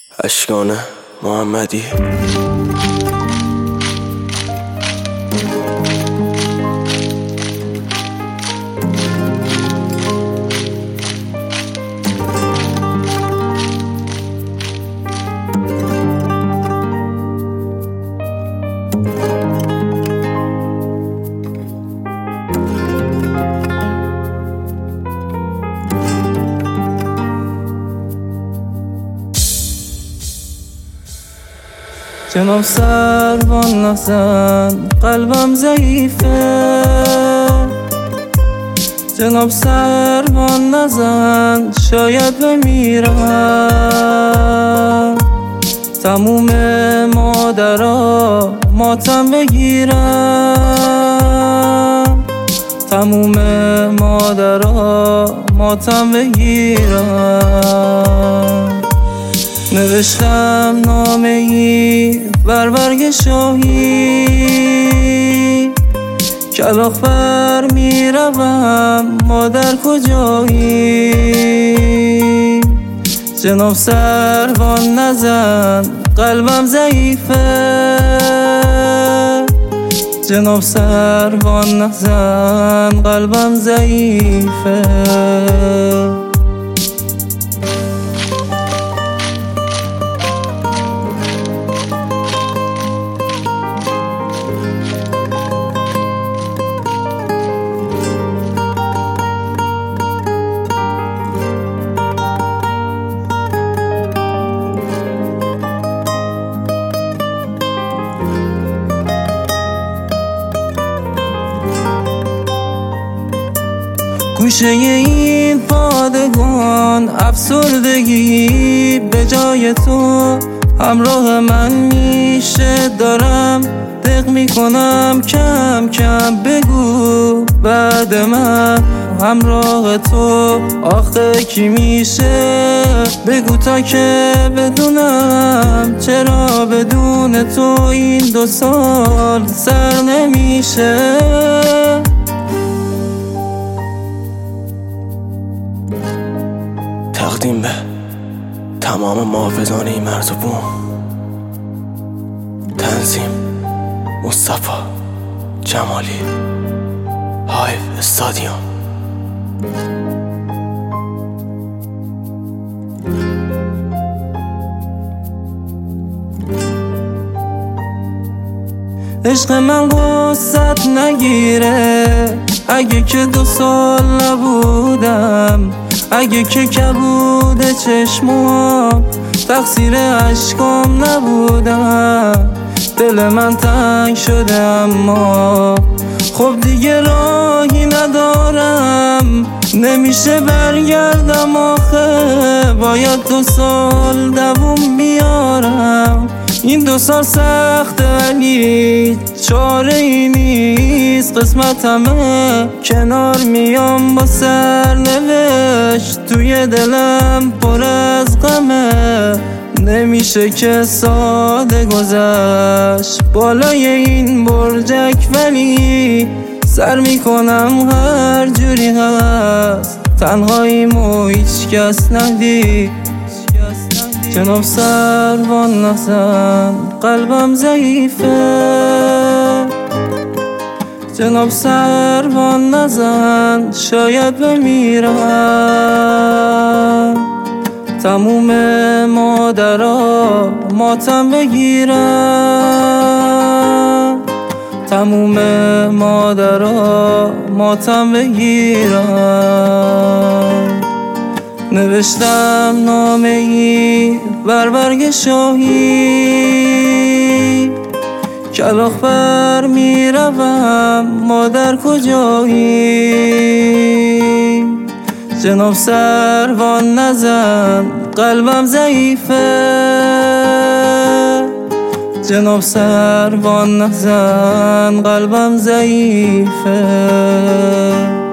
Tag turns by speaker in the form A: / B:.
A: اشکان محمدی.
B: جناب سروان نزن قلبم ضعیفه، جناب سروان نزن شاید بمیرم. تموم مادرها ماتم بگیرم، تموم مادرها ماتم بگیرم. نوشتم نامه ای بر برگ شاهی، کلاغ بر میروم مادر کجایی؟ جناب سروان نزن قلبم ضعیفه، جناب سروان نزن قلبم ضعیفه. گوشه این پادگان افسردگی به جای تو همراه من میشه. دارم دق میکنم کم کم، بگو بعد من همراه تو آخه کی میشه؟ بگو تا که بدونم چرا بدون تو این 2 سال سر نمیشه.
A: تقدیم به تمام محافظان این مرز و بوم. تنظیم مصطفی جمالی، هایو استادیوم.
B: عشق من غصت نگیره اگه که 2 سال نبودم، اگه که کبود چشمام تقصیر اشکام نبودم. دل من تنگ شده اما خب دیگه راهی ندارم، نمیشه برگردم آخه باید 2 سال دووم بیارم. این 2 سال سخته ولی چاره ای نیست، قسمتمه کنار میام با سرنوشت. توی دلم پر از غمه، نمیشه که ساده گذشت بالای این برجک، ولی سر میکنم هر جوری هست، تنهاییمو هیچ کس ندید. جناب سروان نزن قلبم ضعیفه، جناب سروان نزن شاید بمیرم. تموم مادرها ماتم بگیرم، تموم مادرها ماتم بگیرم. نوشتم نامه ای بر برگ شاهی، کلاغ بر میروم مادر کجایی؟ جناب سروان نزن قلبم ضعیفه، جناب سروان نزن قلبم ضعیفه.